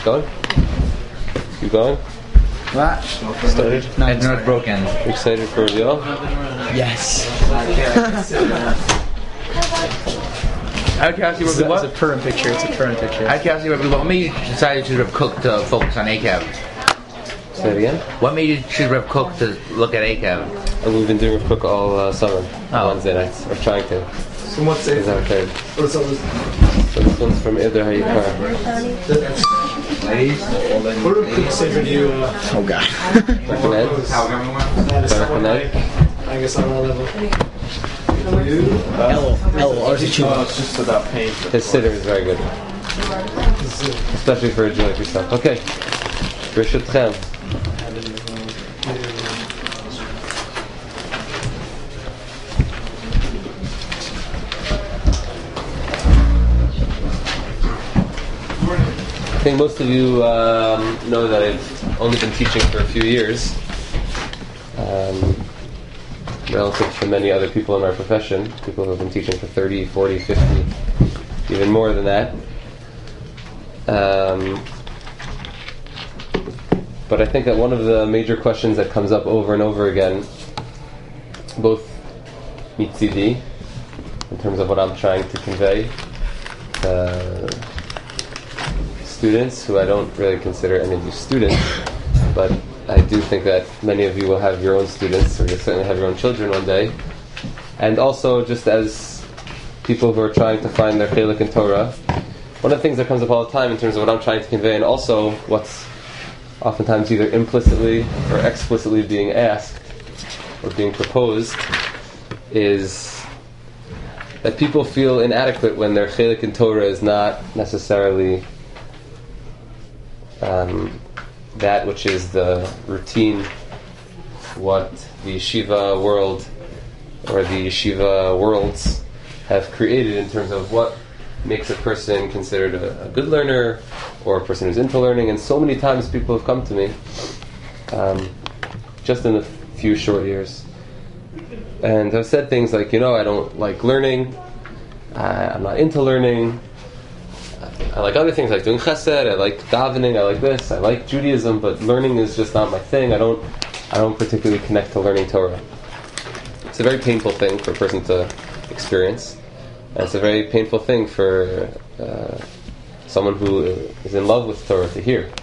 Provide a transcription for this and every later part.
Going? Keep going? What? Started? It's not broken. Excited for reveal? Yes. Cassie, It's a current picture. Cassie, what made you decide to cook to focus on ACAB? Say it again? What made you choose Rev Cook to look at ACAB? We've been doing Rev Cook all summer, Wednesday nights, or trying to. So what's it? So this one's from Eder Hayikar. What are Cook say to you? Oh God. I guess on our level. It's just about pain. His sitter is very good. Especially for a Jew like yourself. Okay. Bereshutchem. I think most of you know that I've only been teaching for a few years, relative to many other people in our profession, people who have been teaching for 30, 40, 50, even more than that. But I think that one of the major questions that comes up over and over again, both mitzidi, in terms of what I'm trying to convey, students, who I don't really consider any of you students, but I do think that many of you will have your own students, or you'll certainly have your own children one day. And also, just as people who are trying to find their chelik in Torah, one of the things that comes up all the time in terms of what I'm trying to convey, and also what's oftentimes either implicitly or explicitly being asked or being proposed, is that people feel inadequate when their chelik in Torah is not necessarily that which is the routine, what the yeshiva world or the yeshiva worlds have created in terms of what makes a person considered a good learner or a person who's into learning. And so many times people have come to me just in a few short years and have said things like, I don't like learning, I'm not into learning, I like other things, like doing chesed, I like davening, I like this, I like Judaism, but learning is just not my thing. I don't particularly connect to learning Torah. It's a very painful thing for a person to experience, and it's a very painful thing for someone who is in love with Torah to hear.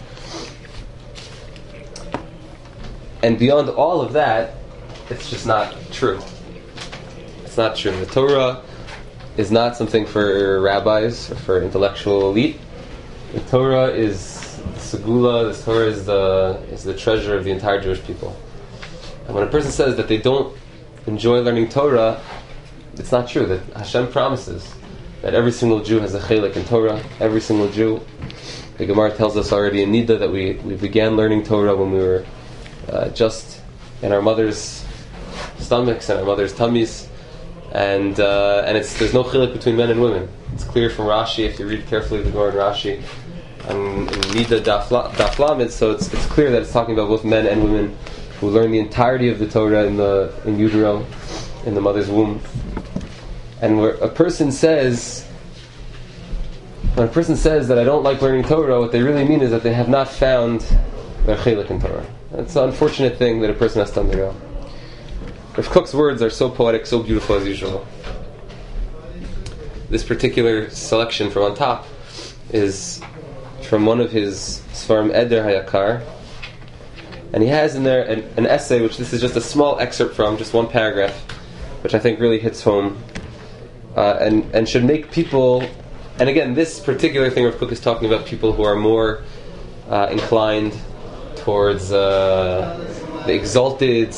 And beyond all of that, it's just not true. It's not true. The Torah is not something for rabbis or for intellectual elite. The Torah is the segula. The Torah is the treasure of the entire Jewish people. And when a person says that they don't enjoy learning Torah, it's not true. That Hashem promises that every single Jew has a chelik in Torah. Every single Jew. The Gemara tells us already in Nida that we began learning Torah when we were just in our mother's stomachs and our mother's tummies. And there's no chiluk between men and women. It's clear from Rashi, if you read carefully the Gemara and Rashi, and in Nida Daf Lamed, so it's clear that it's talking about both men and women who learn the entirety of the Torah in utero, in the mother's womb. And where a person says that I don't like learning Torah, what they really mean is that they have not found their chiluk in Torah. It's an unfortunate thing that a person has to undergo. Rav Kook's words are so poetic, so beautiful as usual. This particular selection from on top is from one of his Sfarim Eder Hayakar, and he has in there an essay, which this is just a small excerpt from, just one paragraph, which I think really hits home and should make people. And again, this particular thing Rav Kook is talking about people who are more inclined towards the exalted,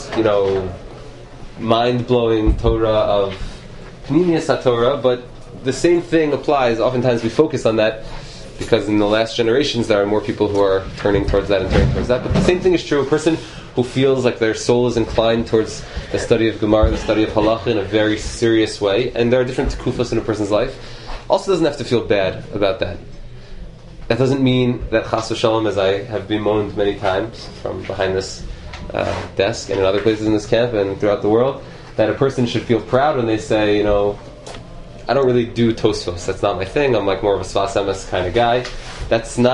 mind-blowing Torah of Pnimius HaTorah, but the same thing applies. Oftentimes we focus on that because in the last generations there are more people who are turning towards that and turning towards that. But the same thing is true. A person who feels like their soul is inclined towards the study of Gemara, the study of Halacha in a very serious way, and there are different tekufos in a person's life, also doesn't have to feel bad about that. That doesn't mean that Chas v'Shalom, as I have bemoaned many times from behind this desk and in other places in this camp and throughout the world, that a person should feel proud when they say, I don't really do Tosfos. That's not my thing. I'm like more of a Sfas Emes kind of guy. That's not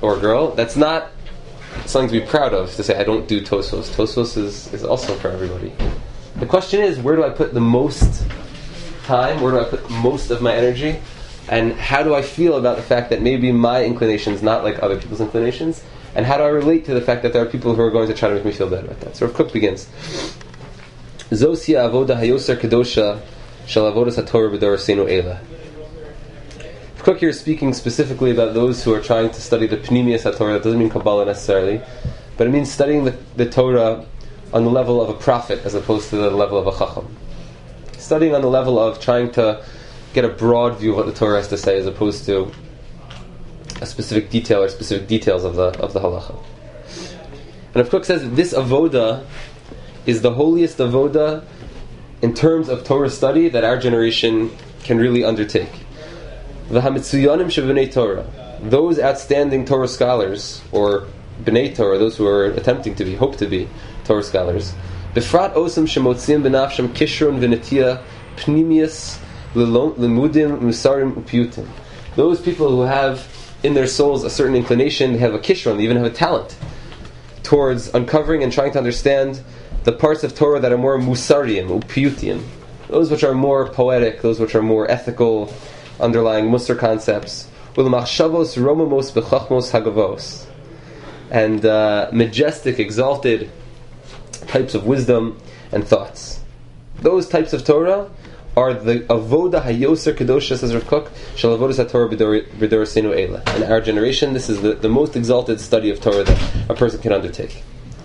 or girl, that's not something to be proud of, to say I don't do Tosfos. Tosfos is also for everybody. The question is, where do I put the most time? Where do I put most of my energy? And how do I feel about the fact that maybe my inclination is not like other people's inclinations? And how do I relate to the fact that there are people who are going to try to make me feel bad about that? So Rav Kook begins. Zosia avoda hayoser kedosha shel avodas haTorah b'dorasenu eila. Rav Kook here is speaking specifically about those who are trying to study the Pnimius HaTorah. That doesn't mean Kabbalah necessarily, but it means studying the Torah on the level of a prophet as opposed to the level of a Chacham. Studying on the level of trying to get a broad view of what the Torah has to say as opposed to a specific detail or specific details of the halacha. And Rav Kook says that this avoda is the holiest avoda in terms of Torah study that our generation can really undertake. V'hamitzuyanim sheb'nei Torah, those outstanding Torah scholars, or b'nei Torah, those who are attempting to be, hope to be Torah scholars, b'frat osam shemotzim b'nafsham kishron v'netiya pnimius limudim musarim upiyutim. Those people who have in their souls a certain inclination, they have a kishron, they even have a talent towards uncovering and trying to understand the parts of Torah that are more musariim, upiyutim, those which are more poetic, those which are more ethical, underlying Musar concepts, ulmachshavos romamos bechachmos hagavos, and majestic, exalted types of wisdom and thoughts. Those types of Torah are the avoda hayoser kedosha, says Rav Kook, shel avodas haTorah b'dorasenu eila. In our generation, this is the most exalted study of Torah that a person can undertake.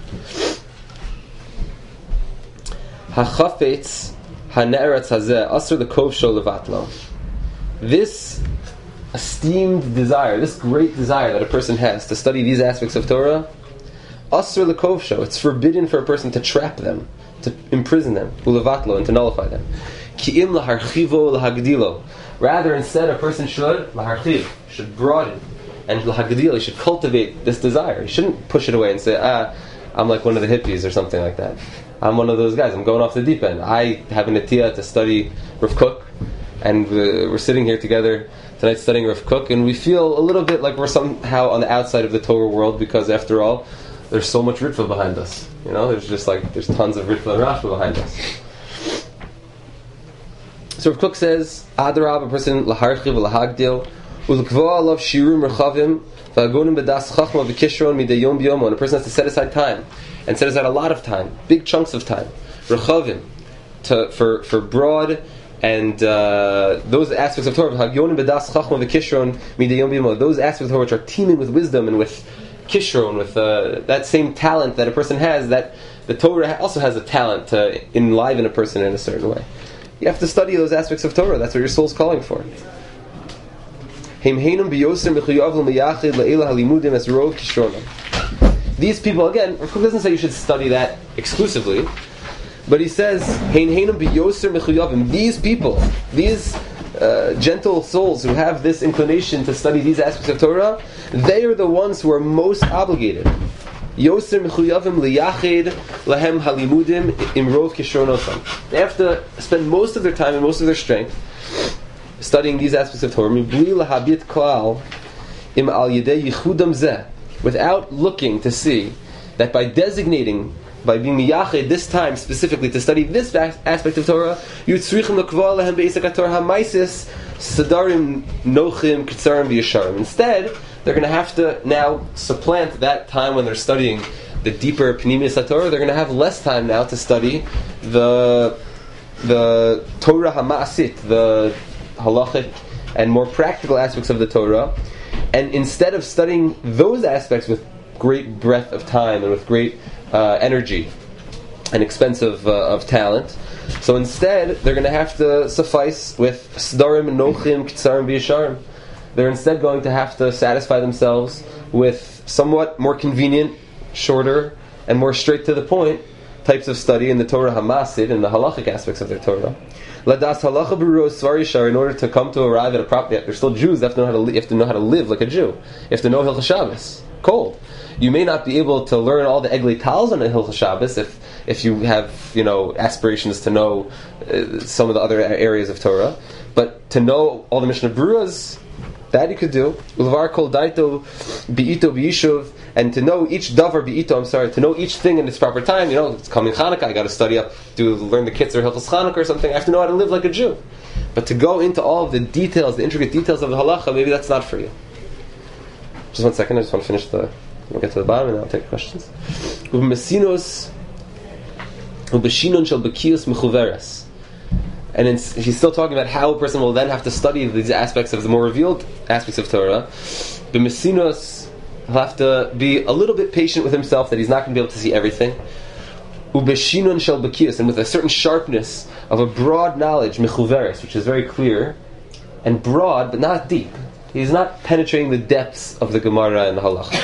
Hachafetz hane'eretz hazeh asur lekov shel levatlo. This esteemed desire, this great desire that a person has to study these aspects of Torah, asur lekov shel, it's forbidden for a person to trap them, to imprison them, ulevatlo, and to nullify them. Ki'im laharchivo lahagdilo. Rather, instead, a person should should broaden, and lahagdilo, he should cultivate this desire. He shouldn't push it away and say, I'm like one of the hippies or something like that. I'm one of those guys. I'm going off the deep end. I have a netiyah to study Rav Kook, and we're sitting here together tonight studying Rav Kook, and we feel a little bit like we're somehow on the outside of the Torah world because, after all, there's so much Ritva behind us. You know, there's tons of Ritva and Rashba behind us. So Rav Kook says, Adarab, a person laharchiv lahagdil, ulkva alav shirum rechavim, v'agonim bedas chachma v'kishron midei yom b'yom. And a person has to set aside time, and set aside a lot of time, big chunks of time, rechavim, for broad and those aspects of Torah, v'agonim bedas chachma v'kishron midei yom b'yom. Those aspects of Torah which are teeming with wisdom and with kishron, with that same talent that a person has, that the Torah also has a talent to enliven a person in a certain way. You have to study those aspects of Torah. That's what your soul's calling for. These people, again, Rav Kook doesn't say you should study that exclusively, but he says, these people, these gentle souls who have this inclination to study these aspects of Torah, they are the ones who are most obligated. They have to spend most of their time and most of their strength studying these aspects of Torah without looking to see that by designating, by being miyached this time specifically to study this aspect of Torah, instead they're going to have to now supplant that time when they're studying the deeper Pnimius HaTorah. They're going to have less time now to study the Torah HaMa'asit, the halachic and more practical aspects of the Torah. And instead of studying those aspects with great breadth of time and with great energy and expense of talent, so instead they're going to have to suffice with Sdarim, Nochim, Ketzarim, V'Yesharim. They're instead going to have to satisfy themselves with somewhat more convenient, shorter, and more straight to the point types of study in the Torah HaMasid and the halachic aspects of their Torah. Ladas halacha b'ruos svar yishar, in order to come to arrive at a proper. They're still Jews. They have to know how to live like a Jew. You have to know Hilchos Shabbos. Cold. You may not be able to learn all the Eglei Tals on Hilchos Shabbos if you have aspirations to know some of the other areas of Torah, but to know all the Mishnah Beruas That you could do. Ulvar kol daito bi'ito bi'ishuv, and to know each davar bi'ito, to know each thing in its proper time. It's coming Hanukkah, I got to study up, learn the Kitzur Hilchos Chanukah or something. I have to know how to live like a Jew. But to go into all of the details, the intricate details of the halacha, maybe that's not for you. Just 1 second, I just want to finish we'll get to the bottom and then I'll take questions. And he's still talking about how a person will then have to study these aspects of the more revealed aspects of Torah. B'mesinos, he'll have to be a little bit patient with himself that he's not going to be able to see everything. Ubeshinun shel b'kiyus, and with a certain sharpness of a broad knowledge, mechuveres, which is very clear and broad but not deep. He's not penetrating the depths of the Gemara and the Halacha.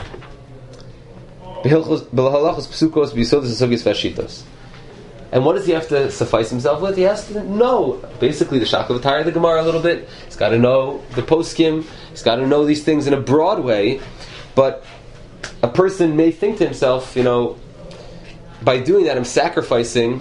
And what does he have to suffice himself with? He has to know, basically, the Shakavatari of the Gemara a little bit. He's got to know the poskim. He's got to know these things in a broad way. But a person may think to himself, by doing that, I'm sacrificing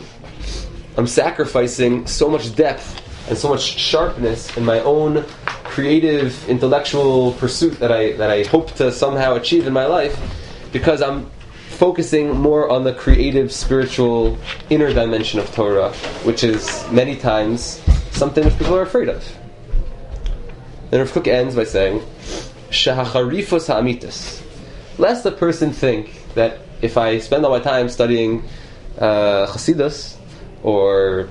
so much depth and so much sharpness in my own creative, intellectual pursuit that I hope to somehow achieve in my life, because I'm focusing more on the creative, spiritual, inner dimension of Torah, which is many times something which people are afraid of. Then Rav Kook ends by saying, "Shehacharifos ha'amitis." Lest a person think that if I spend all my time studying Chassidus or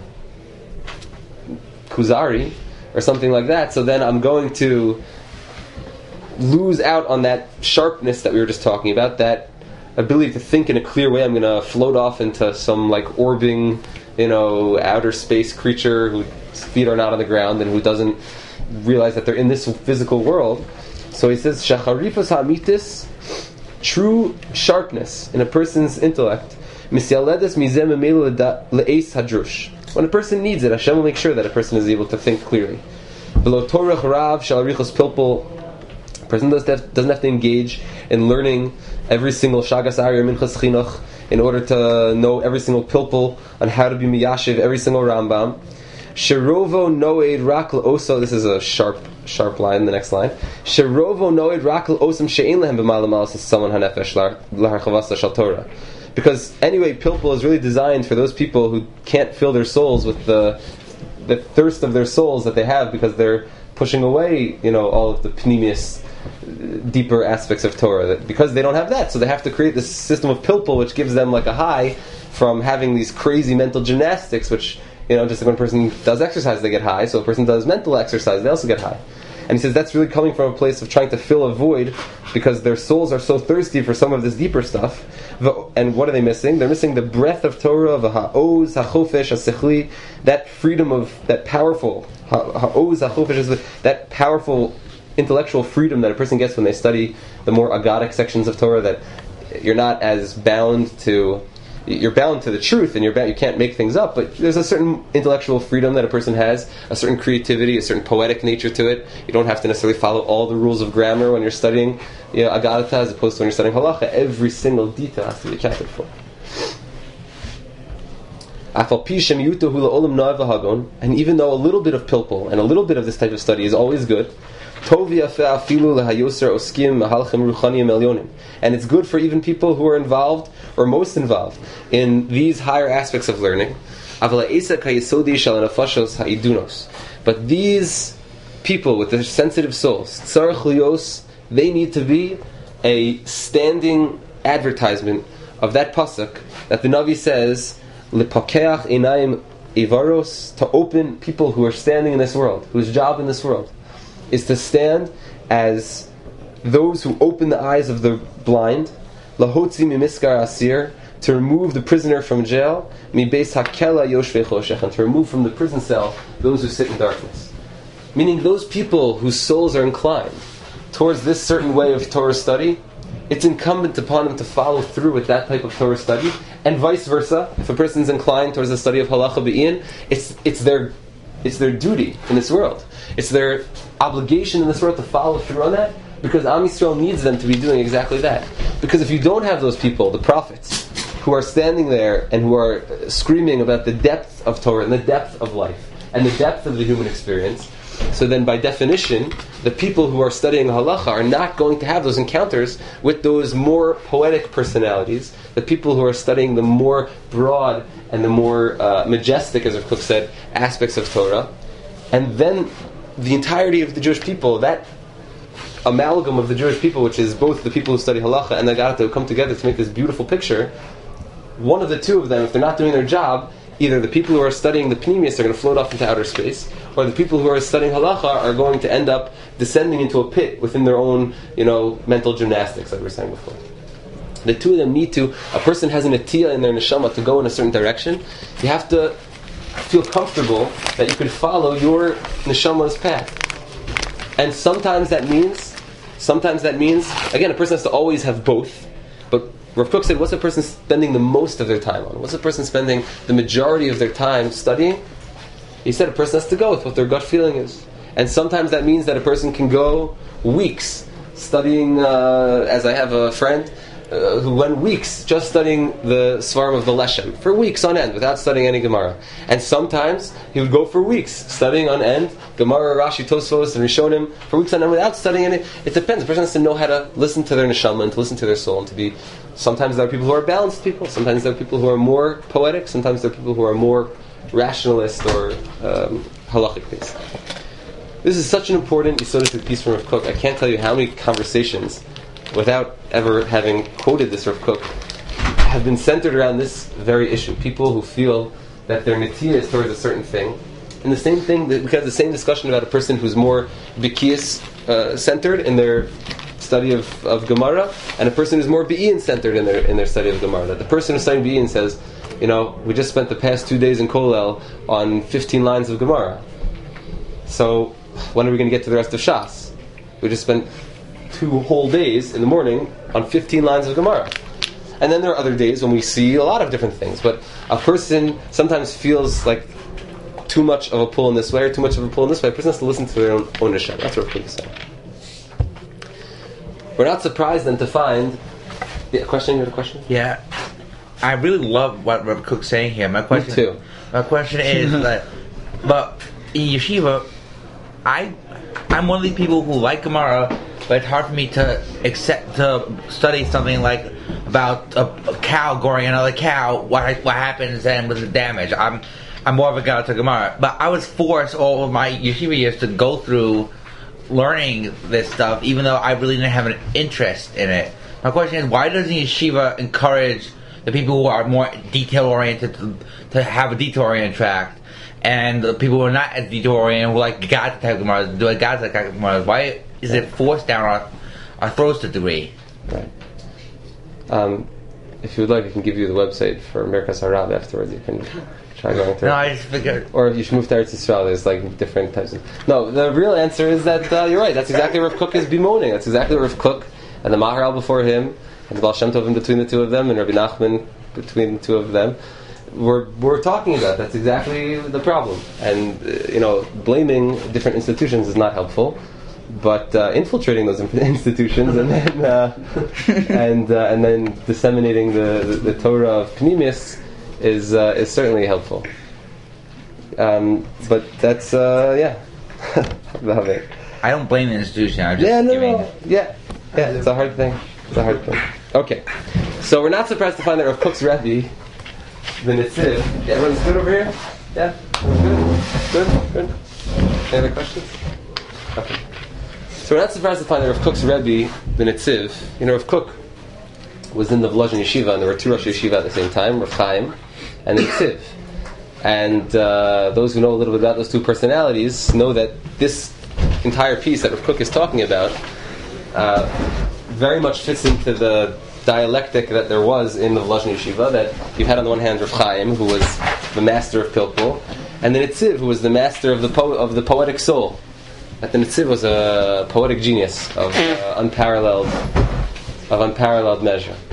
Kuzari or something like that, so then I'm going to lose out on that sharpness that we were just talking about, that ability to think in a clear way. I'm going to float off into some orbiting, outer space creature whose feet are not on the ground and who doesn't realize that they're in this physical world. So he says, "Shacharifos ha'amitis," true sharpness in a person's intellect. Misyaledes mizeh memelo le'eis hadrush. When a person needs it, Hashem will make sure that a person is able to think clearly. Below Torah rav shel arichos pilpul. A person doesn't have to engage in learning every single Shagas Ari or Minchas Chinuch in order to know every single pilpul on how to be miyashiv every single Rambam. Sherovo noed rakl oso. This is a sharp line. The next line. Sherovo noed rakl osam she'ein lehem b'malam alas saman hanefesh laharchavasa shel Torah. Because anyway, pilpul is really designed for those people who can't fill their souls with the thirst of their souls that they have, because they're pushing away, all of the pneumius, deeper aspects of Torah. Because they don't have that, so they have to create this system of pilpul, which gives them like a high from having these crazy mental gymnastics, which, just like when a person does exercise, they get high, so a person does mental exercise, they also get high. And he says that's really coming from a place of trying to fill a void, because their souls are so thirsty for some of this deeper stuff. And what are they missing? They're missing the breath of Torah, the ha'oz, ha'chofesh, ha'sechli, that freedom of, that powerful, ha'oz, ha'chofesh, that powerful intellectual freedom that a person gets when they study the more agadic sections of Torah, that you're not as bound to, you're bound to the truth, and you can't make things up, but there's a certain intellectual freedom that a person has, a certain creativity, a certain poetic nature to it. You don't have to necessarily follow all the rules of grammar when you're studying Agadata, as opposed to when you're studying Halacha. Every single detail has to be accounted for. And even though a little bit of pilpul and a little bit of this type of study is always good, and it's good for even people who are involved, or most involved, in these higher aspects of learning. But these people with their sensitive souls, they need to be a standing advertisement of that pasuk that the Navi says, "Lepakeach einayim ivaros," to open people who are standing in this world, whose job in this world is to stand as those who open the eyes of the blind, lahotzi mimiskar asir, to remove the prisoner from jail, mi beis hakela yoshvei choshech, and to remove from the prison cell those who sit in darkness. Meaning those people whose souls are inclined towards this certain way of Torah study, it's incumbent upon them to follow through with that type of Torah study, and vice versa. If a person's inclined towards the study of halacha b'in, it's their duty in this world. It's their obligation in this world to follow through on that, because Am Yisrael needs them to be doing exactly that. Because if you don't have those people, the prophets, who are standing there and who are screaming about the depth of Torah and the depth of life and the depth of the human experience, So then by definition, the people who are studying halacha are not going to have those encounters with those more poetic personalities, the people who are studying the more broad and the more majestic, as Rav Kook said, aspects of Torah. And then the entirety of the Jewish people, that amalgam of the Jewish people, which is both the people who study halacha and the Agarta who come together to make this beautiful picture, one of the two of them, if they're not doing their job, either the people who are studying the Pneumius are going to float off into outer space, or the people who are studying halacha are going to end up descending into a pit within their own, mental gymnastics, like we were saying before. The two of them need to, a person has an atiyah in their neshama to go in a certain direction. You have to feel comfortable that you can follow your neshama's path. And sometimes that means, again, a person has to always have both. But Rav Kook said, what's a person spending the most of their time on? What's a person spending the majority of their time studying? He said a person has to go with what their gut feeling is. And sometimes that means that a person can go weeks studying, as I have a friend who went weeks just studying the Svarim of the Leshem, for weeks on end, without studying any Gemara. And sometimes he would go for weeks studying on end Gemara, Rashi, Tosfos, and Rishonim, for weeks on end without studying any. It depends. The person has to know how to listen to their neshama and to listen to their soul, and to be. Sometimes there are people who are balanced people. Sometimes there are people who are more poetic. Sometimes there are people who are more rationalist or halachic based. This is such an important Yesodistic piece from Rav Kook. I can't tell you how many conversations, without ever having quoted this Rav Kook, have been centered around this very issue. People who feel that their netiyah is towards a certain thing. And the same thing, we have the same discussion about a person who's more bikiyas centered in their study of Gemara, and a person who's more be'in centered in their study of Gemara. That the person who's studying be'in says, we just spent the past 2 days in Kollel on 15 lines of Gemara. So when are we going to get to the rest of Shas? We just spent 2 whole days in the morning on 15 lines of Gemara. And then there are other days when we see a lot of different things. But a person sometimes feels like too much of a pull in this way or too much of a pull in this way. A person has to listen to their own neshama. That's what Rav Kook is saying. We're not surprised then to find... Yeah, question? You had a question? Yeah. I really love what Rav Kook's saying here. My question, Me too. My question is that, but in yeshiva, I'm one of these people who like Gemara, but it's hard for me to study something like about a cow goring another cow. What happens then with the damage? I'm more of a guy to Gemara, but I was forced all of my yeshiva years to go through learning this stuff, even though I really didn't have an interest in it. My question is, why doesn't yeshiva encourage the people who are more detail-oriented to have a detail-oriented track, and the people who are not as detail-oriented, who like God type Gemara, do a God type Gemara? Why is it forced down our throats to a degree? Right. If you would like, I can give you the website for Merkas Harab afterwards. You can try going through. No, I just figured. Or if you should move to Eretz Yisrael, there's like different types of. No, the real answer is that you're right. That's exactly what Rav Kook is bemoaning. That's exactly what Rav Kook and the Maharal before him, and the Baal Shem Tov in between the two of them, and Rabbi Nachman between the two of them. We're talking about. That's exactly the problem. And blaming different institutions is not helpful. But infiltrating those institutions and then and then disseminating the Torah of Pneumius is certainly helpful. But that's I don't blame the institution. I'm just giving. Yeah. It's a hard thing. Okay, so we're not surprised to find that Rav Kook's Rebbe, the Netziv. Everyone's good over here. Yeah, good. Any other questions? Okay. So we're not surprised to find that Rav Kook's Rebbe, the Netziv, Rav Kook was in the Volozhin Yeshiva, and there were 2 Rosh Yeshiva at the same time, Rav Chaim and the Netziv. And those who know a little bit about those 2 personalities know that this entire piece that Rav Kook is talking about very much fits into the dialectic that there was in the Volozhin Yeshiva, that you had on the one hand Rav Chaim, who was the master of Pilpul, and the Netziv, who was the master of the poetic soul. That the Netziv was a poetic genius of unparalleled measure.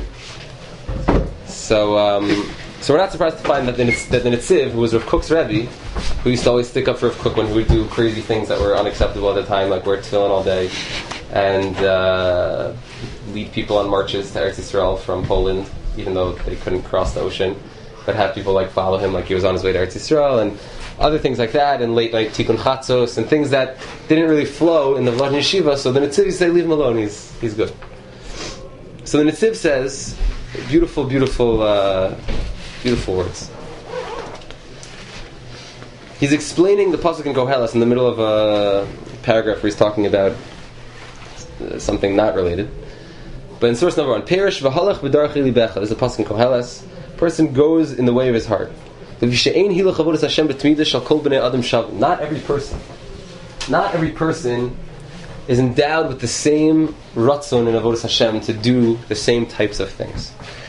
So we're not surprised to find that the Netziv, who was Rav Kook's Rebbe, who used to always stick up for Rav Kook when he would do crazy things that were unacceptable at the time, like wear tefillin all day, and lead people on marches to Eretz Yisrael from Poland, even though they couldn't cross the ocean, but have people follow him like he was on his way to Eretz Yisrael, and other things like that, and late night tikkun chatzos, and things that didn't really flow in the Vladimir Yeshiva. So the Netziv say, leave him alone. He's good. So the Netziv says, beautiful words. He's explaining the pasuk in Koheles in the middle of a paragraph where he's talking about something not related. But in source number 1, Perish v'halach b'darach libecha. There's a pasuk in Koheles. Person goes in the way of his heart. Not every person is endowed with the same ratzon in avodas Hashem to do the same types of things.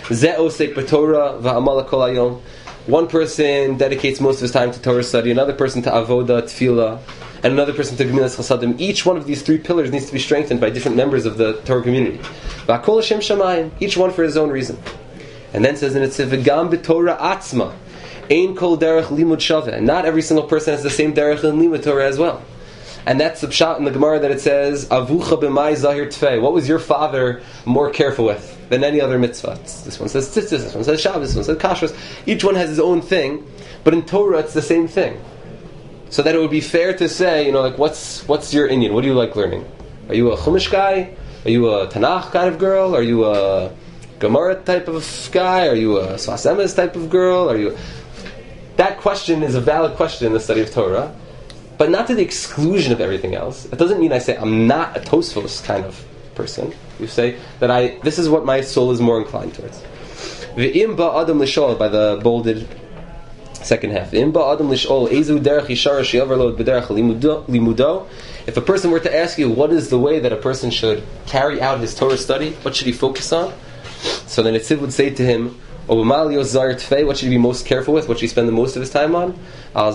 One person dedicates most of his time to Torah study, another person to avoda, tefillah, and another person to gemilas chasadim. Each one of these 3 pillars needs to be strengthened by different members of the Torah community. Each one for his own reason. And then says in Netziv, "V'gam b'Torah atzma, ein kol derech limud shaveh." And not every single person has the same derech in limud Torah as well. And that's the pshat in the Gemara that it says, "Avucha b'mai zahir tfei." What was your father more careful with than any other mitzvah? This one says tzitzis, this one says Shabbos, this one says kashrus. Each one has his own thing, but in Torah it's the same thing. So that it would be fair to say, what's your Indian? What do you like learning? Are you a Chumash guy? Are you a Tanakh kind of girl? Are you a Gemara type of guy? Are you a Sfas Emes type of girl? That question is a valid question in the study of Torah, but not to the exclusion of everything else. It doesn't mean I say I'm not a Tosfos kind of person. You say that this is what my soul is more inclined towards. V'im ba'adam l'shol, by the bolded second half. V'im ba'adam l'shol ezu derech yishara she'avar lo b'derech limudo. If a person were to ask you what is the way that a person should carry out his Torah study, what should he focus on? So then Netziv would say to him, what should he be most careful with? What should he spend the most of his time on? A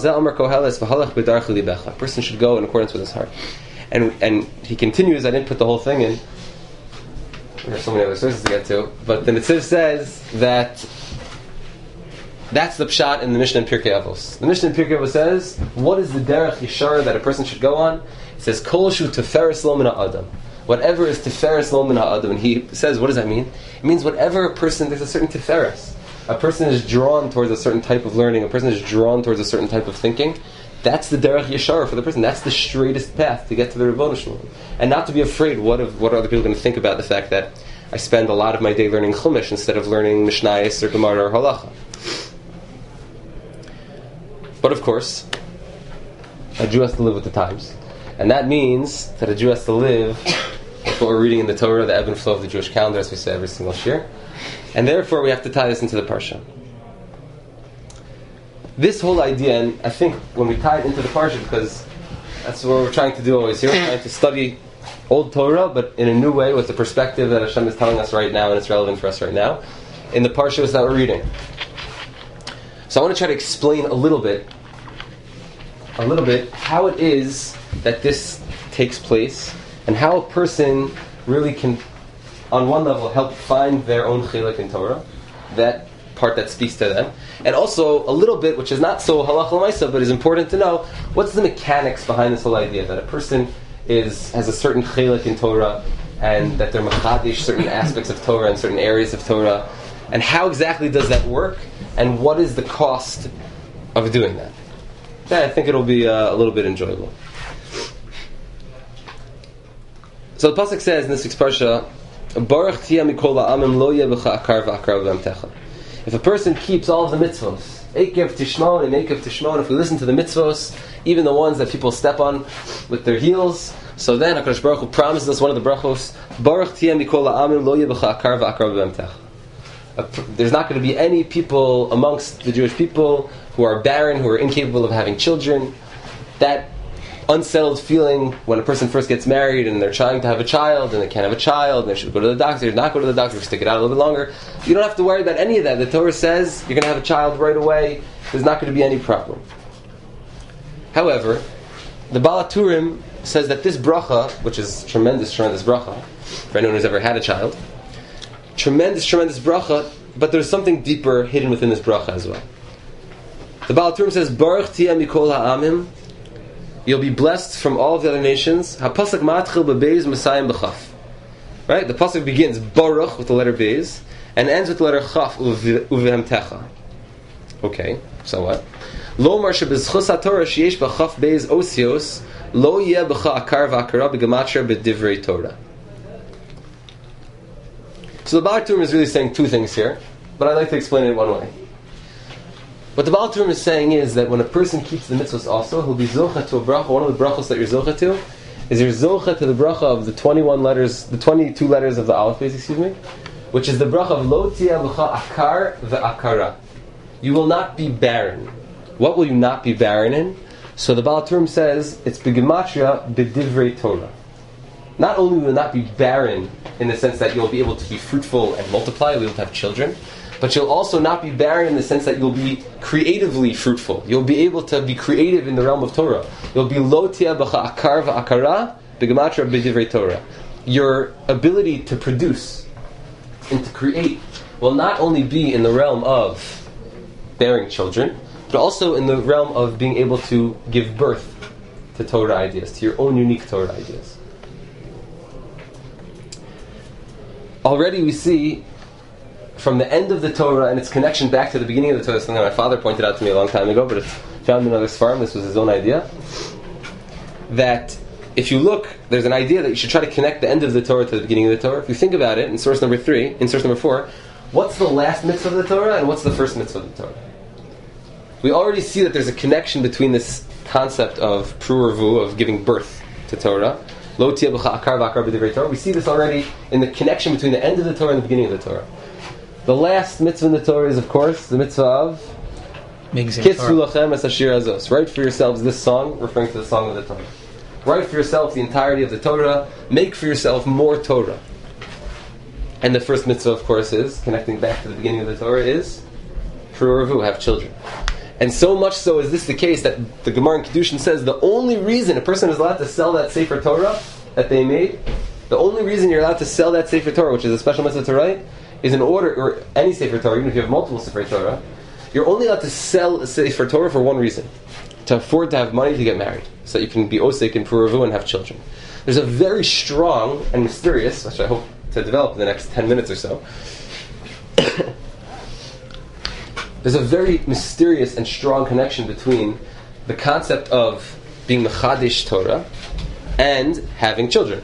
person should go in accordance with his heart. And he continues, I didn't put the whole thing in. There are so many other sources to get to. But the Netziv says that that's the pshat in the Mishnah in Pirkei Avos. The Mishnah in Pirkei Avos says, what is the derech yishar that a person should go on? It says, Kol shu teferes lo min ha'adam. Whatever is teferes lo min ha'adam. And he says, what does that mean? It means whatever a person, there's a certain teferes. A person is drawn towards a certain type of learning. A person is drawn towards a certain type of thinking. That's the derech yeshar for the person. That's the straightest path to get to the Rebbeinu Shalom. And not to be afraid, what are other people going to think about the fact that I spend a lot of my day learning Chumash instead of learning Mishnayos or Gemara or Halacha. But of course, a Jew has to live with the times. And that means that a Jew has to live with what we're reading in the Torah, the ebb and flow of the Jewish calendar, as we say every single year. And therefore we have to tie this into the Parsha. This whole idea, and I think when we tie it into the Parsha, because that's what we're trying to do always here, we're trying to study Old Torah, but in a new way, with the perspective that Hashem is telling us right now, and it's relevant for us right now, in the Parshas that we're reading. So I want to try to explain a little bit how it is that this takes place, and how a person really can, on one level, help find their own chilek in Torah, that part that speaks to them, and also a little bit, which is not so halacha l'maisa, but is important to know, what's the mechanics behind this whole idea that a person has a certain chilek in Torah, and that they're machadish certain aspects of Torah and certain areas of Torah, and how exactly does that work, and what is the cost of doing that? Yeah, I think it'll be a little bit enjoyable. So the pasuk says in this week's parsha, Baruch tia mikol ha'amim lo yeh b'cha akar v'akar v'amtecha. If a person keeps all of the mitzvos, Ekev Tishmon and Ekev Tishmon, if we listen to the mitzvos, even the ones that people step on with their heels, so then HaKadosh Baruch Hu promises us one of the brachos, Baruch tia mikol ha'amim lo yeh b'cha akar v'akar v'amtecha. There's not going to be any people amongst the Jewish people who are barren, who are incapable of having children. That unsettled feeling when a person first gets married and they're trying to have a child and they can't have a child and they should go to the doctor, not go to the doctor, stick it out a little bit longer. You don't have to worry about any of that. The Torah says you're going to have a child right away. There's not going to be any problem. However, the Baal HaTurim says that this bracha, which is tremendous bracha, for anyone who's ever had a child, tremendous bracha, but there's something deeper hidden within this bracha as well. The Baal HaTurim says, Baruch tia mikol ha'amim, you'll be blessed from all of the other nations. HaPasuk matchil b'beis Messiah b'chaf. Right? The pasuk begins Baruch with the letter Beis and ends with the letter Chaf uvehemtecha. Okay, so what? Lomar shebizchus haTorah sheyesh b'chaf beis osios lo yeh b'cha akar v'akara b'gematria b'divrei Torah. So the Baal Turim is really saying two things here, but I'd like to explain it one way. What the Baal Turim is saying is that when a person keeps the mitzvahs also, he'll be zocha to a bracha. One of the brachos that you're zocha to is you're zocha to the bracha of the 21 letters, the 22 letters of the Aleph base, which is the bracha of lo tiyeh b'cha akar ve'akara. You will not be barren. What will you not be barren in? So the Baal Turim says it's b'gematria b'divrei Torah. Not only will you not be barren in the sense that you'll be able to be fruitful and multiply, you'll be able to have children, but you'll also not be barren in the sense that you'll be creatively fruitful. You'll be able to be creative in the realm of Torah. You'll be lo tiyeh b'cha akar v'akara b'gematria b'divrei Torah. Your ability to produce and to create will not only be in the realm of bearing children, but also in the realm of being able to give birth to Torah ideas, to your own unique Torah ideas. Already we see from the end of the Torah and its connection back to the beginning of the Torah, something my father pointed out to me a long time ago, but it's found in another Sfarim, this was his own idea, that if you look, there's an idea that you should try to connect the end of the Torah to the beginning of the Torah. If you think about it, in source number 4, what's the last mitzvah of the Torah and what's the first mitzvah of the Torah? We already see that there's a connection between this concept of pru'urvu, of giving birth to Torah. Lo tiyeh b'cha akar v'akar b'divrei Torah. We see this already in the connection between the end of the Torah and the beginning of the Torah. The last mitzvah in the Torah is, of course, the mitzvah of Kitzru lachem es hashir hazos. Write for yourselves this song, referring to the song of the Torah. Write for yourself the entirety of the Torah. Make for yourself more Torah. And the first mitzvah, of course, is, connecting back to the beginning of the Torah, is pru'urvu, have children. And so much so is this the case that the Gemara in Kedushin says the only reason a person is allowed to sell that Sefer Torah that they made, the only reason you're allowed to sell that Sefer Torah, which is a special mitzvah to write, is in order, or any Sefer Torah, even if you have multiple Sefer Torah, you're only allowed to sell a Sefer Torah for one reason: to afford to have money to get married, so that you can be osek and pru'urvu and have children. There's a very strong and mysterious, which I hope to develop in the next 10 minutes or so, there's a very mysterious and strong connection between the concept of being mechadish Torah and having children.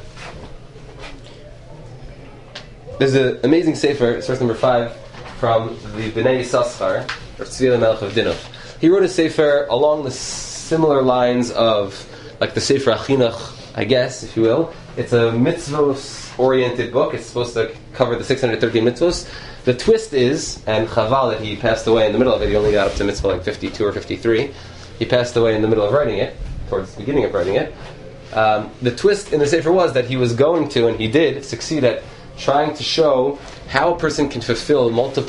There's an amazing sefer, source number 5, from the Bnei Yissaschar, or Tzvi Melech of Dinov. He wrote a sefer along the similar lines of, like the Sefer Achinuch, I guess, if you will. It's a mitzvos-oriented book. It's supposed to cover the 613 mitzvos. The twist is, and Chaval, that he passed away in the middle of it, he only got up to mitzvah like 52 or 53. He passed away in the middle of writing it, towards the beginning of writing it. The twist in the Sefer was that he was going to, and he did, succeed at trying to show how a person can fulfill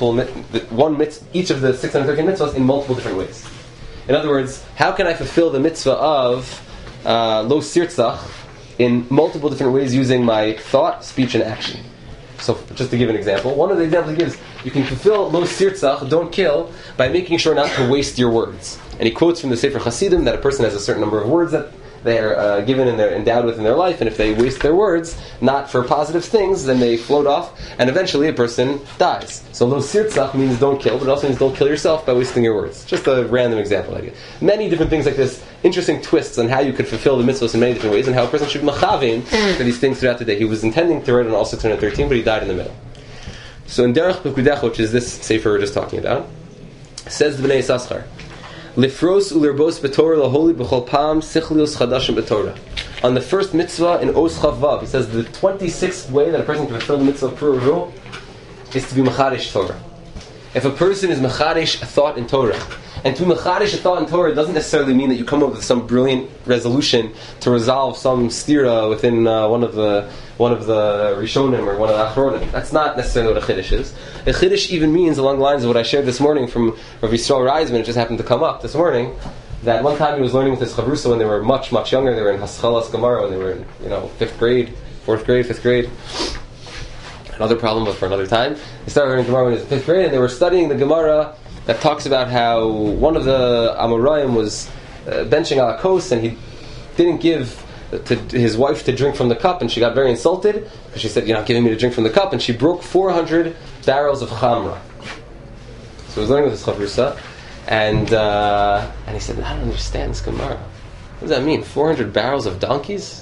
each of the 613 mitzvahs in multiple different ways. In other words, how can I fulfill the mitzvah of lo sirtzach in multiple different ways using my thought, speech, and action? So, just to give an example, one of the examples he gives, you can fulfill lo sirtzach, don't kill, by making sure not to waste your words. And he quotes from the Sefer Hasidim that a person has a certain number of words that they are given and they're endowed with in their life, and if they waste their words, not for positive things, then they float off, and eventually a person dies. So lo sirtzach means don't kill, but it also means don't kill yourself by wasting your words. Just a random example I give. Many different things like this, interesting twists on how you could fulfill the mitzvahs in many different ways, and how a person should machavim for these things throughout the day. He was intending to write on all 613, but he died in the middle. So in Derech Pekudecha, which is this sefer we're just talking about, says the Bnei Yissaschar, Lifros ulerbos b'Torah laholi b'chol pam sichlios chadashim b'Torah. On the first mitzvah in Os Chavav, he says the 26th way that a person can fulfill the mitzvah of pru'urvu is to be mechadish Torah. If a person is mechadish a thought in Torah, and to be mechadish a thought in Torah doesn't necessarily mean that you come up with some brilliant resolution to resolve some stira within one of the Rishonim or one of the Achronim. That's not necessarily what a Chiddush is. A Chiddush even means, along the lines of what I shared this morning from Rav Yisrael Reisman, it just happened to come up this morning, that one time he was learning with his Chavrusa when they were much, much younger. They were in Haschalas Gemara when they were in 5th grade, 4th grade, 5th grade. Another problem, but for another time. They started learning Gemara when he was in 5th grade, and they were studying the Gemara that talks about how one of the Amoraim was benching ala kos, and he didn't give to his wife to drink from the cup, and she got very insulted because she said, "You're not giving me to drink from the cup," and she broke 400 barrels of chamra. So he was learning with his chavrusa, And he said, I don't understand this Gemara. What does that mean? 400 barrels of donkeys?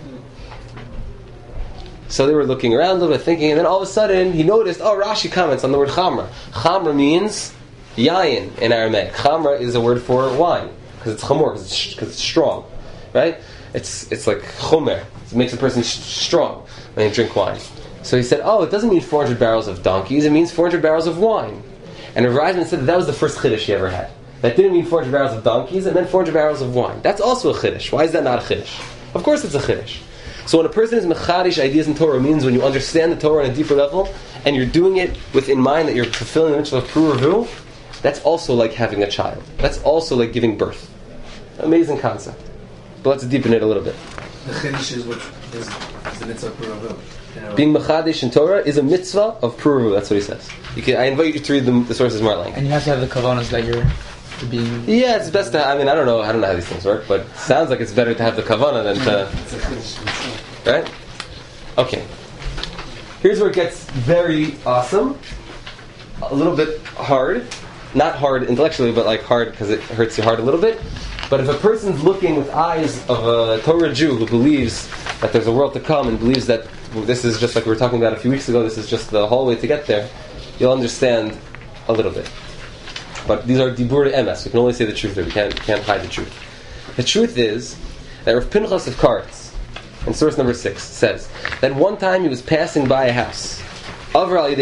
So they were looking around a little bit, thinking, and then all of a sudden he noticed, Rashi comments on the word chamra. Chamra means yayin in Aramaic. Chamra is a word for wine, because it's chamor, because it's strong, right? It's like chomer. It makes a person strong when you drink wine. So he said, it doesn't mean 400 barrels of donkeys, it means 400 barrels of wine. And Rav Reisman said that was the first chiddush he ever had. That didn't mean 400 barrels of donkeys, it meant 400 barrels of wine. That's also a chiddush. Why is that not a chiddush? Of course it's a chiddush. So when a person is mechadish ideas in Torah, means when you understand the Torah on a deeper level, and you're doing it with in mind that you're fulfilling the mitzvah of Pru, that's also like having a child. That's also like giving birth. Amazing concept. But let's deepen it a little bit. The chiddush is what is the mitzvah of Pru. Being mechadish in Torah is a mitzvah of Pru. That's what he says. I invite you to read the sources more like. And you have to have the kavanas that you're being. Yeah, it's best to. I don't know how these things work, but it sounds like it's better to have the kavana than to. Right? Okay. Here's where it gets very awesome. A little bit hard, not hard intellectually, but like hard because it hurts your heart a little bit. But if a person's looking with eyes of a Torah Jew who believes that there's a world to come and believes that this is just like we were talking about a few weeks ago, this is just the hallway to get there, you'll understand a little bit. But these are dibur emes. We can only say the truth here. We can't hide the truth. The truth is that Rav Pinchas of Karetz, in source number 6, says that one time he was passing by a house. He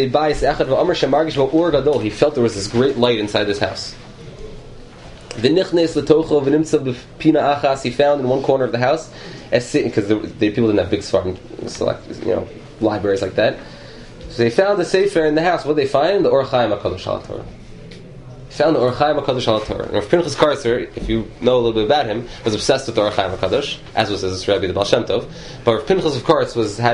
felt there was this great light inside this house. He found in one corner of the house, because the people didn't have big svarim, libraries like that. So they found the sefer in the house. What did they find? The Or Chaim HaKadosh Al Torah. He found the Or Chaim HaKadosh Al Torah. And Rav Pinchas Karzer, if you know a little bit about him, was obsessed with the Or Chaim HaKadosh, as was his Rebbe, the Baal Shem Tov. But Rav Pinchas of Karzer had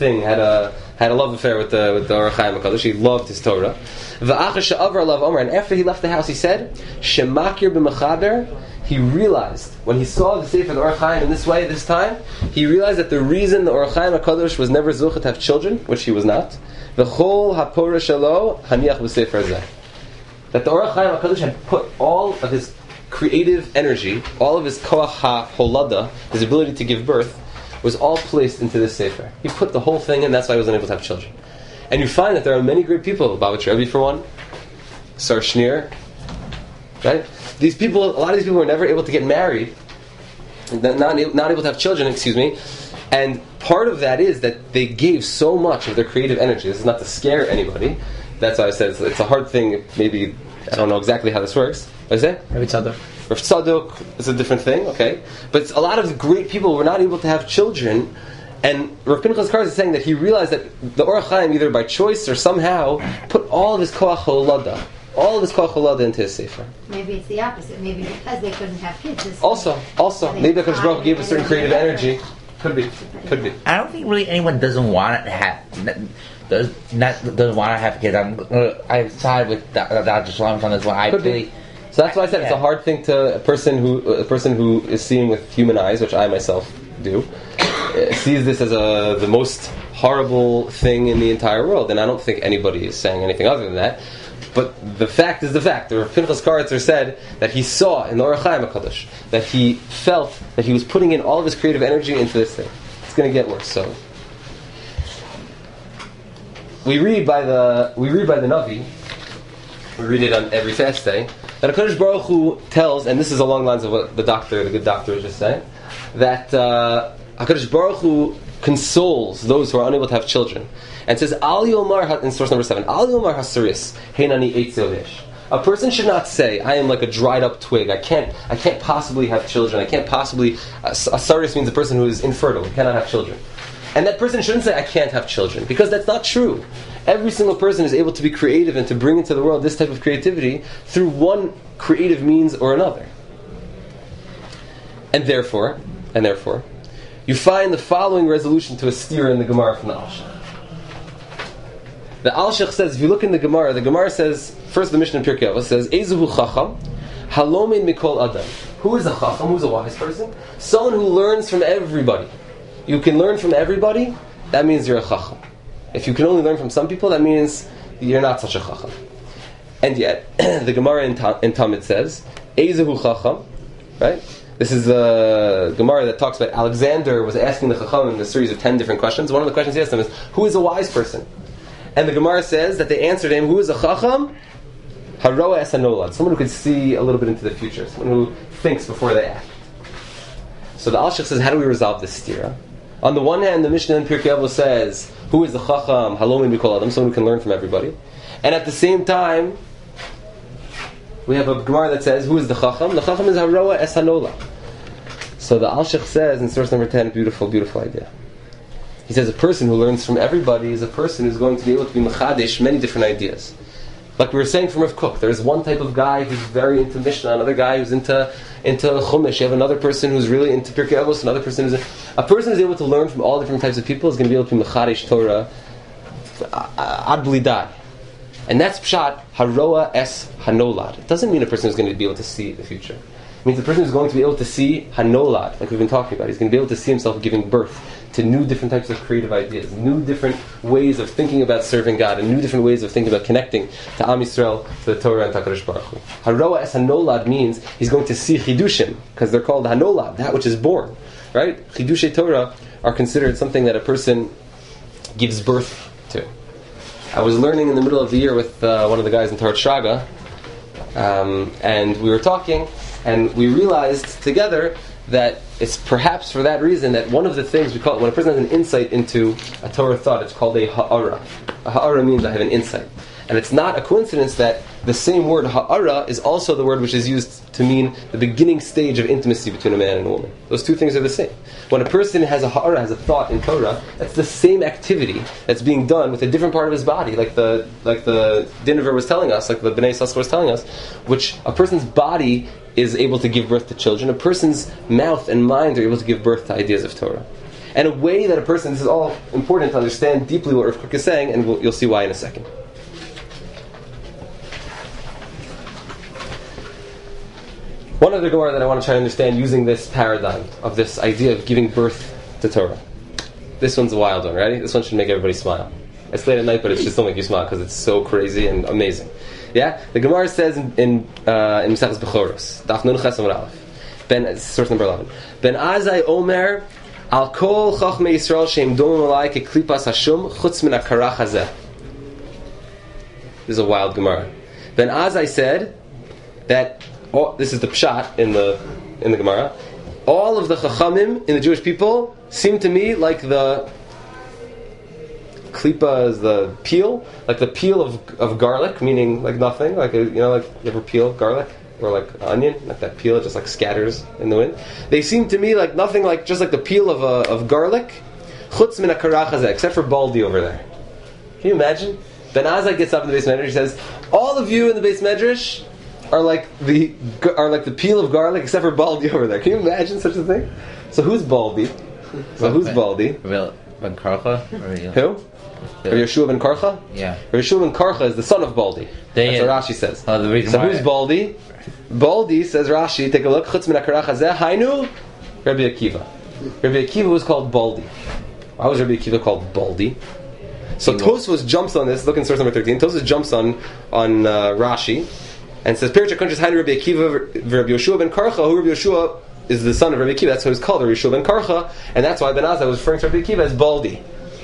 a love affair with the Or Chaim HaKadosh. He loved his Torah. And after he left the house, he said, Shemakir b'mechaber. He realized, when he saw the Sefer of the Or Chaim in this way, this time, he realized that the reason the Or Chaim HaKadosh was never zuchet to have children, which he was not, the whole hapora shalo haniach b'sefer zeh. That the Or Chaim HaKadosh had put all of his creative energy, all of his koach ha-holada, his ability to give birth, was all placed into this Sefer. He put the whole thing in, that's why he wasn't able to have children. And you find that there are many great people, Babich Rebbe for one, Sar Shneur, right? These people, a lot of these people were never able to get married, not able to have children, and part of that is that they gave so much of their creative energy. This is not to scare anybody. That's why I said it's a hard thing. Maybe I don't know exactly how this works. What is it? Rav Tzadok. Rav Tzadok is a different thing, okay? But a lot of great people were not able to have children, and Rav Pinchas Karzer is saying that he realized that the Or Chaim, either by choice or somehow, put all of his koach holada, all of his koach holada into his sefer. Maybe it's the opposite. Maybe because they couldn't have kids. Also, maybe because Baruch gave a certain creative energy. Could be. I don't think really anyone doesn't want to have doesn't want to have kids. I side with Dr. Shalom on this one. So that's why I said it's a hard thing to a person who is seeing with human eyes, which I myself do, sees this as the most horrible thing in the entire world, and I don't think anybody is saying anything other than that. But the fact is the fact. The Pinchas Karetzer said that he saw in the Or Chaim HaKadosh that he felt that he was putting in all of his creative energy into this thing. It's going to get worse. So we read by the Navi. We read it on every fast day that HaKadosh Baruch Hu tells, and this is along the lines of what the good doctor was just saying, that HaKadosh Baruch Hu consoles those who are unable to have children. And says, Al Yomar, in source number 7, Al Yomar Hasaris, Heinani Eitzel. A person should not say, I am like a dried up twig. I can't possibly have children. I can't possibly. Asaris means a person who is infertile, who cannot have children. And that person shouldn't say, I can't have children, because that's not true. Every single person is able to be creative and to bring into the world this type of creativity through one creative means or another. And therefore, you find the following resolution to a steer in the Gemara from the Alshich. The Alshich says, if you look in the Gemara says, first the Mishnah in Pirkei Avos says, Ezuhu Chacham, Halomin Mikol Adam. Who is a Chacham? Who is a wise person? Someone who learns from everybody. You can learn from everybody, that means you're a Chacham. If you can only learn from some people, that means you're not such a Chacham. And yet, the Gemara in Talmud says, Eizehu Chacham, right? This is the Gemara that talks about Alexander was asking the Chacham in a series of 10 different questions. One of the questions he asked them is, who is a wise person? And the Gemara says that they answered him, who is a Chacham? Haroa es hanolad, someone who could see a little bit into the future, someone who thinks before they act. So the Alshich says, how do we resolve this stira? On the one hand, the Mishnah in Pirkei Avos says, who is the Chacham? Halomin Mikol Adam, someone who can learn from everybody. And at the same time, we have a Gemara that says, who is the Chacham? The Chacham is Haroa es hanolad. So the Alshich says in source number 10, beautiful, beautiful idea. He says a person who learns from everybody is a person who's going to be able to be mechadesh many different ideas. Like we were saying from Rav Kook, there's one type of guy who's very into Mishnah, another guy who's into Chumash. You have another person who's really into Pirkei Avos, another person who's... A person who's able to learn from all different types of people is going to be able to be mechadesh Torah ad blidai. And that's pshat, haroa es hanolad. It doesn't mean a person is going to be able to see the future. It means the person who's going to be able to see hanolad, like we've been talking about. He's going to be able to see himself giving birth to new different types of creative ideas, new different ways of thinking about serving God, and new different ways of thinking about connecting to Am Yisrael, to the Torah, and to HaKadosh Baruch Hu. Haroa es hanolad means he's going to see chidushim, because they're called hanolad, that which is born. Right? Chidushay Torah are considered something that a person gives birth to. I was learning in the middle of the year with one of the guys in Torah Shraga, and we were talking, and we realized together that it's perhaps for that reason that one of the things we call it, when a person has an insight into a Torah thought, it's called a ha'ara. A ha'ara means I have an insight. And it's not a coincidence that the same word ha'ara is also the word which is used to mean the beginning stage of intimacy between a man and a woman. Those two things are the same. When a person has a ha'ara, has a thought in Torah, that's the same activity that's being done with a different part of his body, like the Dinaver was telling us, like the Bnei Yissaschar was telling us, which a person's body is able to give birth to children. A person's mouth and mind are able to give birth to ideas of Torah. And a way that a person, this is all important to understand deeply what Rav Kook is saying, and you'll see why in a second. One other Gemara that I want to try to understand using this paradigm of this idea of giving birth to Torah. This one's a wild one, ready? This one should make everybody smile. It's late at night, but it should still make you smile because it's so crazy and amazing. Yeah? The Gemara says in Maseches Bechoros, Daf Nun Ches Amud Aleph, source number 11. Ben Azai Omer, Al Kol Chachmei Yisrael Sheim Domim Alai Keklipas Hashum Chutz Min HaKarach Hazeh. This is a wild Gemara. Ben Azai said that, this is the pshat in the Gemara, all of the Chachamim in the Jewish people seem to me like the klipa is the peel, like the peel of garlic, meaning like nothing, like like you ever peel garlic or like onion, like that peel, it just like scatters in the wind. They seem to me like nothing, like just like the peel of garlic, chutz min hakarach hazeh, except for Baldi over there. Can you imagine? Ben Azai gets up in the Beis Medrash, he says, all of you in the Beis Medrash are like the peel of garlic, except for Baldi over there. Can you imagine such a thing? So who's Baldi? Baldi? Ben Karcha? Who? Rabbi Yeshua ben Karcha? Yeah. Rabbi Yeshua ben Karcha is the son of Baldi. That's what Rashi says. So who's Baldi? Baldi, says Rashi, take a look, Chutz min hakarach hazeh, hainu, Rabbi Akiva. Rabbi Akiva was called Baldi. Why was Rabbi Akiva called Baldi? So Tosfos jumps on this, look in source number 13, Tosfos jumps on Rashi, and says, Pericha Kunchas hainu Rabbi Akiva, Rabbi Yeshua ben Karcha, who Rabbi Yeshua is the son of Rabbi Akiva, that's why he's called Rabbi Yeshua ben Karcha, and that's why Ben Azai was referring to Rabbi Akiva as Baldi.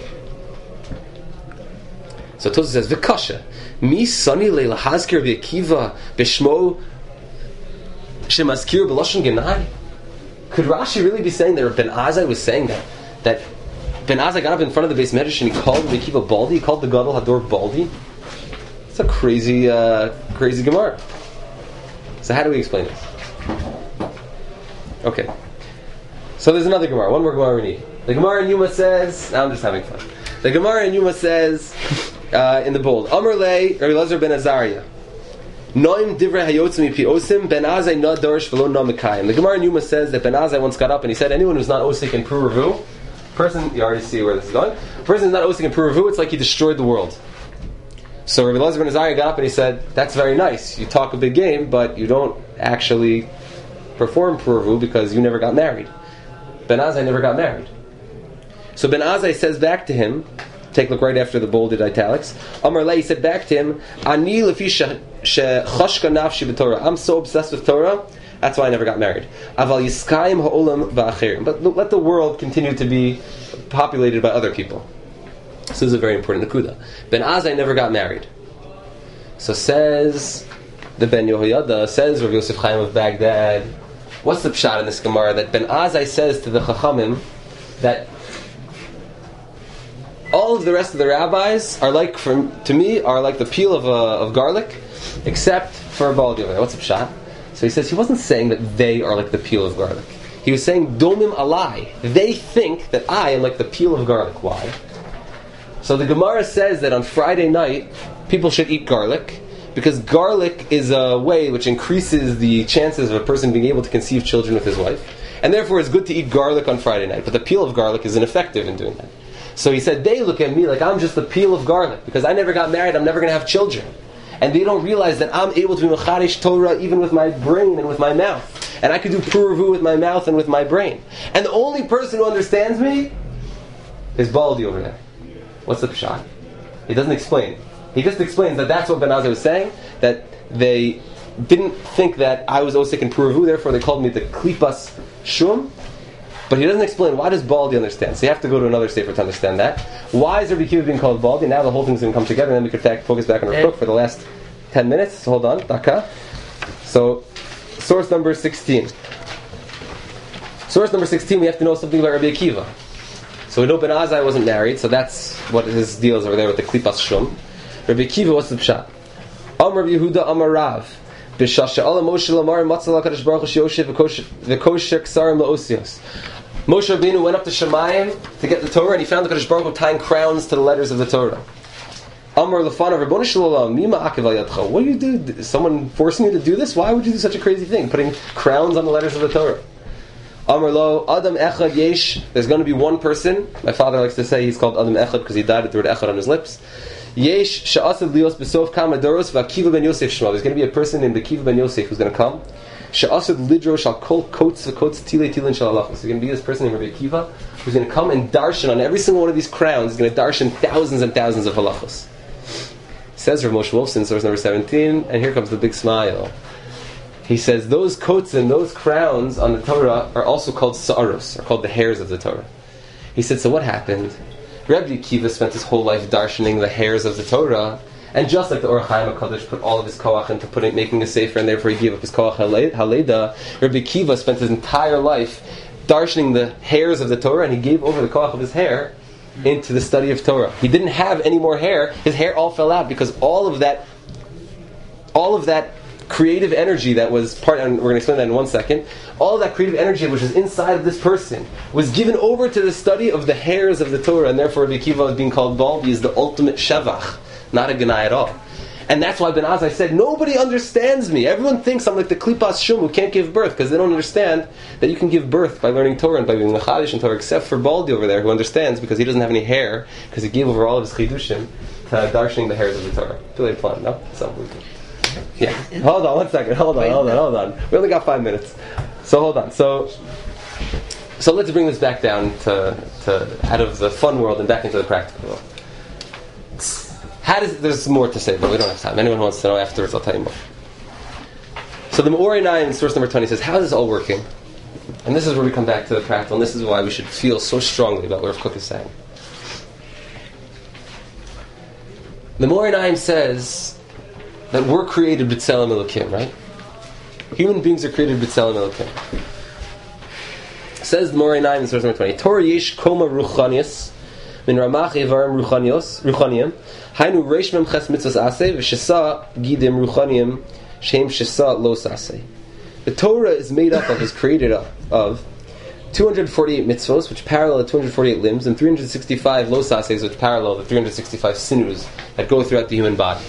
So Tosfos says, V'kasha, mi sani leila hazkir Rabbi Akiva b'shmo shemaskir b'lashon genai. Could Rashi really be saying that Ben Azai was saying that Ben Azai got up in front of the Beis Medrash and he called Rabbi Akiva Baldi, he called the Gadol Hador Baldi? It's a crazy Gemara. So how do we explain this? Okay. So there's another Gemara. One more Gemara we need. The Gemara in Yuma says... Now I'm just having fun. The Gemara in Yuma says, in the bold, Amar lei Rabbi Elazar ben Azariah, Noim divrei hayotzim mipi osim, Ben Azai na dorish v'lo na mekayim. The Gemara in Yuma says that Ben Azai once got up and he said, anyone who's not osik in Puravu, person, you already see where this is going, a person who's not osik in Puravu, it's like he destroyed the world. So Rabbi Elazar ben Azariah got up and he said, that's very nice, you talk a big game, but you don't actually perform Puravu because you never got married. Ben Azai never got married. So Ben Azai says back to him, Take a look right after the bolded italics. Amar Lei said back to him, Ani lefi shechoshka nafshi b'Torah. I'm so obsessed with Torah, that's why I never got married. Aval yiskayim ha'olam ba'achirim. But let the world continue to be populated by other people. So this is a very important nakuda. Ben Azai never got married. So says the Ben Yehoyada, says Rav Yosef Chaim of Baghdad, what's the pshat in this Gemara that Ben Azai says to the Chachamim that all of the rest of the rabbis are like, to me, are like the peel of garlic, except for Baldi over there. What's the pshat? So he says he wasn't saying that they are like the peel of garlic. He was saying domim alai. They think that I am like the peel of garlic. Why? So the Gemara says that on Friday night people should eat garlic because garlic is a way which increases the chances of a person being able to conceive children with his wife, and therefore it's good to eat garlic on Friday night. But the peel of garlic is ineffective in doing that. So he said they look at me like I'm just the peel of garlic because I never got married. I'm never going to have children. And they don't realize that I'm able to be mechadish Torah even with my brain and with my mouth. And I can do puravu with my mouth and with my brain. And the only person who understands me is Baldi over there. What's the pshat? He doesn't explain. He just explains that that's what Ben Azai was saying, that they didn't think that I was osik in puravu, therefore they called me the klipas shum. But he doesn't explain, why does Baldi understand? So you have to go to another sefer to understand that. Why is Rabbi Akiva being called Baldi? Now the whole thing's going to come together, and then we could focus back on our book for the last 10 minutes. So hold on, Daka. So, source number 16. Source number 16, we have to know something about Rabbi Akiva. So we know Ben Azai wasn't married, so that's what his deal is over there with the Klipas Shum. Rabbi Akiva, what's the pshat? Amar Rabbi Yehuda Amar Rav. B'shasha ala Moshe lamar matzal HaKadosh Baruch Hu sheyoshev v'kosher ksarim la'osios. Moshe Rabbeinu went up to Shemayim to get the Torah, and he found the Kadosh Baruch Hu tying crowns to the letters of the Torah. Amar lefanav Rabbonu Shalom mima akev al yadcha. What do you do? Is someone forcing you to do this? Why would you do such a crazy thing? Putting crowns on the letters of the Torah. Amar lo Adam Echad Yesh. There's going to be one person. My father likes to say he's called Adam Echad because he died with the word Echad on his lips. Yesh she'asad lios b'sof kama doros v'Akiva ben Yosef shema. There's going to be a person named Akiva ben Yosef who's going to come. She'asad lidro shal kol kotes v'kotes tilei tilin shal halachos. There's going to be this person named Rabbi Akiva who's going to come and darshan on every single one of these crowns. He's going to darshan thousands and thousands of halachos. Says Rav Moshe Wolfson, source number 17, and here comes the big smile. He says those coats and those crowns on the Torah are also called sa'aros, are called the hairs of the Torah. He said, so what happened? Rabbi Akiva spent his whole life darshaning the hairs of the Torah, and just like the Or Chaim HaKadosh put all of his koach into making a sefer, and therefore he gave up his koach haleda, Rabbi Akiva spent his entire life darshaning the hairs of the Torah, and he gave over the koach of his hair into the study of Torah. He didn't have any more hair. His hair all fell out because all of that creative energy that was part, and we're going to explain that in 1 second, all of that creative energy which was inside of this person was given over to the study of the hairs of the Torah, and therefore Rabbi Akiva is being called Baldi is the ultimate shevach, not a genai at all. And that's why Ben Azai said, nobody understands me. Everyone thinks I'm like the Klipas Shum who can't give birth, because they don't understand that you can give birth by learning Torah and by being mechadish in Torah, except for Baldi over there, who understands because he doesn't have any hair, because he gave over all of his chidushim to darshaning the hairs of the Torah. Feel like fun, no? Something. Yeah. Hold on 1 second. Hold on. We only got 5 minutes. So hold on. So let's bring this back down to out of the fun world and back into the practical world. There's more to say, but we don't have time. Anyone who wants to know afterwards, I'll tell you more. So the Me'or Einayim in source number 20 says, how is this all working? And this is where we come back to the practical, and this is why we should feel so strongly about what Rav Kook is saying. The Me'or Einayim says that we're created b'tzelem Elokim, right? Human beings are created b'tzelem Elokim. Says the Me'or Einayim in source number 20, Torah yesh koma ruchanias min ramach evarim ruchaniyim hainu reish mem ches mitzvos aseh v'shesa gidim ruchaniyim shem shesa los aseh. The Torah is made up of, is created of 248 mitzvos, which parallel the 248 limbs, and 365 los asehs, which parallel the 365 sinus that go throughout the human body.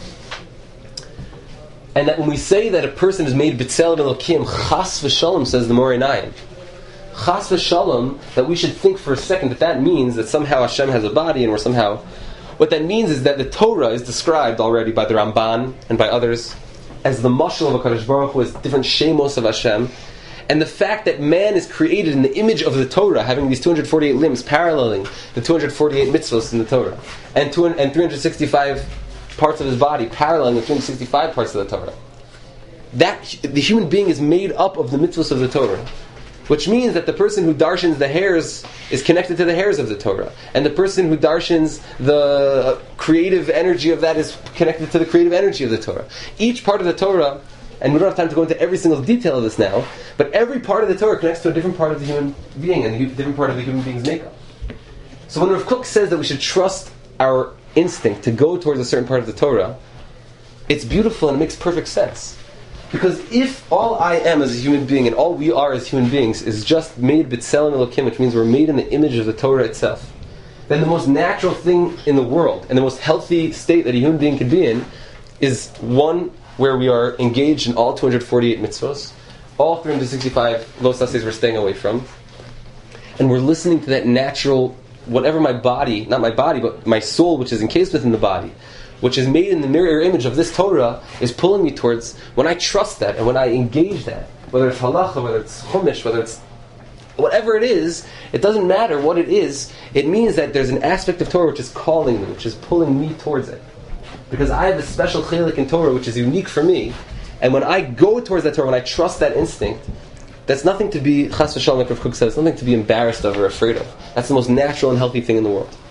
And that when we say that a person is made b'tzelem Elokim, chas v'shalom, says the Me'or Einayim, chas v'shalom, that we should think for a second that means that somehow Hashem has a body, and we're somehow... What that means is that the Torah is described already by the Ramban and by others as the mashal of HaKadosh Baruch Hu, as different shemos of Hashem, And the fact that man is created in the image of the Torah, having these 248 limbs paralleling the 248 mitzvahs in the Torah, and 365 parts of his body paralleling the 365 parts of the Torah, that the human being is made up of the mitzvahs of the Torah. Which means that the person who darshans the hairs is connected to the hairs of the Torah. And the person who darshans the creative energy of that is connected to the creative energy of the Torah. Each part of the Torah, and we don't have time to go into every single detail of this now, but every part of the Torah connects to a different part of the human being and a different part of the human being's makeup. So when Rav Kook says that we should trust our instinct to go towards a certain part of the Torah, it's beautiful and it makes perfect sense. Because if all I am as a human being and all we are as human beings is just made b'tselem Elokim, which means we're made in the image of the Torah itself, then the most natural thing in the world and the most healthy state that a human being can be in is one where we are engaged in all 248 mitzvahs, all 365 lo sases we're staying away from, and we're listening to that natural, whatever my body, not my body, but my soul, which is encased within the body, which is made in the mirror image of this Torah, is pulling me towards. When I trust that and when I engage that, whether it's halacha, whether it's chumash, whether it's whatever it is, it doesn't matter what it is. It means that there's an aspect of Torah which is calling me, which is pulling me towards it. Because I have a special chelik in Torah which is unique for me, and when I go towards that Torah, when I trust that instinct, that's nothing to be, chas v'shalom, like Rav Kook says, nothing to be embarrassed of or afraid of. That's the most natural and healthy thing in the world.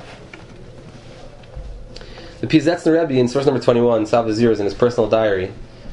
The Piazetzner Rebbe in source number 21, Sava Zeros, in his personal diary,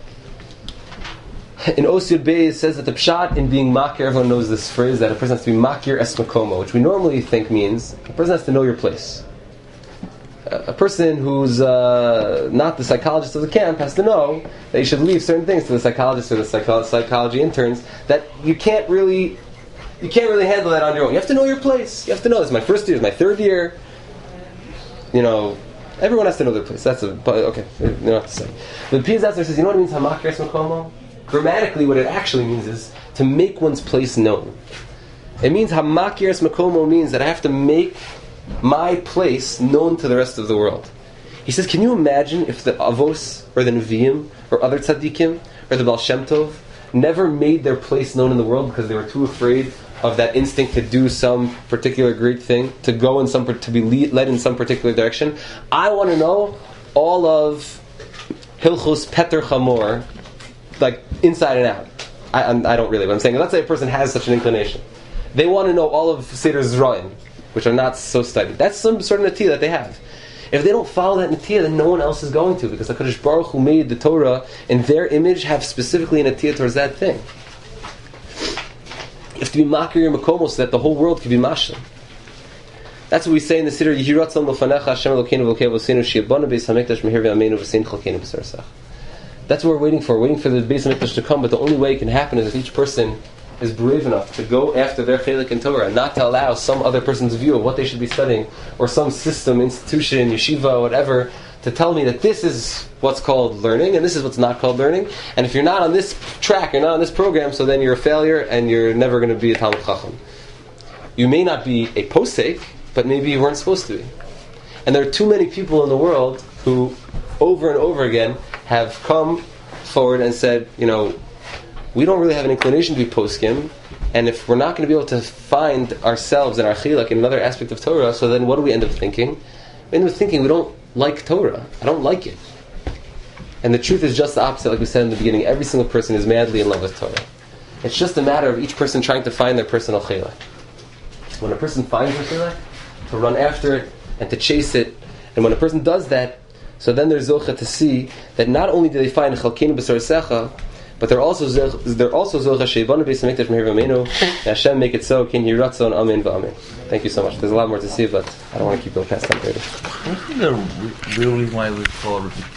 in Osir Beis says that the pshat in being makir, everyone knows this phrase, that a person has to be makir es makomo, which we normally think means a person has to know your place. A person who's not the psychologist of the camp has to know that you should leave certain things to the psychologists or the psychology interns, that you can't really handle that on your own. You have to know your place. You have to know, this is my first year, this is my third year. You know, everyone has to know their place. Okay, you know what to say. The Piazetzner says, you know what it means, hamakir es makomo? Grammatically, what it actually means is to make one's place known. It means hamakir es makomo means that I have to make my place known to the rest of the world. He says, can you imagine if the Avos or the Nevi'im or other tzaddikim or the Baal Shem Tov never made their place known in the world because they were too afraid of that instinct to do some particular great thing, to go in to be led in some particular direction? I want to know all of Hilchos Peter Chamor, like inside and out. I don't really, but I'm saying, let's say a person has such an inclination. They want to know all of Seder Zra'im, which are not so studied. That's some sort of natiyah that they have. If they don't follow that natiyah, then no one else is going to, because HaKadosh Baruch Hu made the Torah in their image have specifically a natiyah towards that thing. You have to be makir your makomos so that the whole world can be mashal. That's what we say in the Siddur, Yehi Ratzon L'fanecha Hashem Elokeinu V'Elokei Avosenu She'yibana Beis HaMikdash Meher V'Yameinu V'Sein Chalkeinu B'Sarasach. That's what we're waiting for. We're waiting for the Beis HaMikdash to come, but the only way it can happen is if each person is brave enough to go after their chelik in Torah, and not to allow some other person's view of what they should be studying, or some system, institution, yeshiva, whatever, to tell me that this is what's called learning, and this is what's not called learning, and if you're not on this track, you're not on this program, so then you're a failure, and you're never going to be a Talmid Chacham. You may not be a posek, but maybe you weren't supposed to be. And there are too many people in the world who, over and over again, have come forward and said, you know, we don't really have an inclination to be poskim, and if we're not going to be able to find ourselves and our chilak in another aspect of Torah, so then what do we end up thinking? We end up thinking we don't like Torah. I don't like it. And the truth is just the opposite, like we said in the beginning. Every single person is madly in love with Torah. It's just a matter of each person trying to find their personal chilak. When a person finds their chilak, to run after it and to chase it, and when a person does that, so then there's zocha to see that not only do they find chalkeinu b'sarasecha, but they're also zocha sheibanu beis hamikdash meher v'ameinu. Hashem make it so. Kin Yehi Ratzon, amen v'amen. Thank you so much. There's a lot more to see, but I don't want to keep going past time. I think the real reason why we call